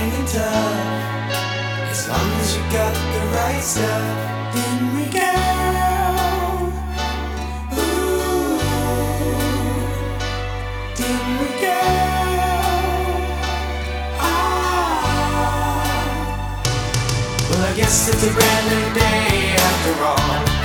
hanging tough. As long as you got the right stuff, in we go. Ooh, in we go. Ah. Well, I guess it's a brand new day after all.